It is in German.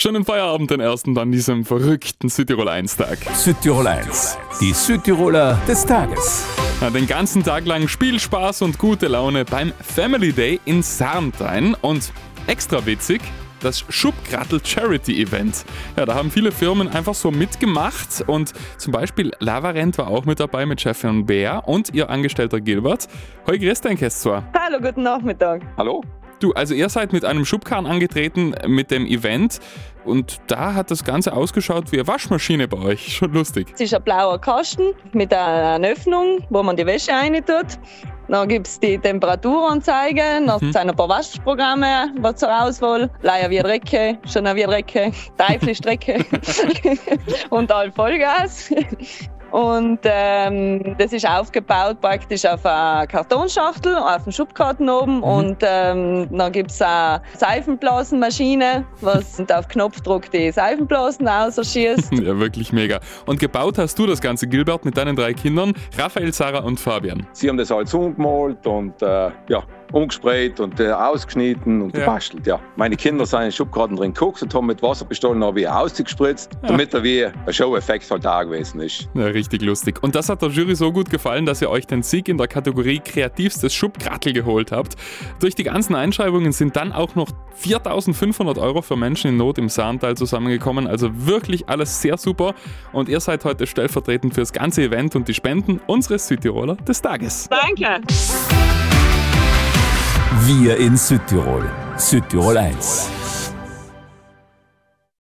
Schönen Feierabend, den ersten an diesem verrückten Südtirol 1-Tag. Südtirol 1, die Südtiroler des Tages. Ja, den ganzen Tag lang Spiel, Spaß und gute Laune beim Family Day in Sarntein. Und extra witzig, das Schubgrattel Charity Event. Ja, da haben viele Firmen einfach so mitgemacht und zum Beispiel Lavarent war auch mit dabei mit Chefin Bär und ihr Angestellter Gilbert. Hoi, grüß dich, Kestor. Hallo, guten Nachmittag. Hallo? Du, also ihr seid mit einem Schubkarren angetreten mit dem Event und da hat das Ganze ausgeschaut wie eine Waschmaschine bei euch. Schon lustig. Es ist ein blauer Kasten mit einer Öffnung, wo man die Wäsche rein tut. Dann gibt es die Temperaturanzeige, dann sind ein paar Waschprogramme was zur Auswahl. Leier wie Drecke, schon wie Drecke, Teifel-Strecke und all Vollgas. Und das ist aufgebaut praktisch auf einer Kartonschachtel, auf dem Schubkarten oben. Und dann gibt es eine Seifenblasenmaschine, was auf Knopfdruck die Seifenblasen ausschießt. Ja, wirklich mega. Und gebaut hast du das Ganze, Gilbert, mit deinen 3 Kindern, Raphael, Sarah und Fabian. Sie haben das alles umgemalt und umgesprayt und ausgeschnitten und gebastelt. Ja. Meine Kinder sind in den Schubkarten drin geguckt und haben mit Wasserpistolen ausgespritzt, damit da wie ein Show-Effekt halt da gewesen ist. Ja, richtig lustig. Und das hat der Jury so gut gefallen, dass ihr euch den Sieg in der Kategorie Kreativstes Schubgrattel geholt habt. Durch die ganzen Einschreibungen sind dann auch noch 4.500 € für Menschen in Not im Sarntal zusammengekommen. Also wirklich alles sehr super. Und ihr seid heute stellvertretend für das ganze Event und die Spenden unseres Südtiroler des Tages. Danke. Wir in Südtirol. Südtirol 1.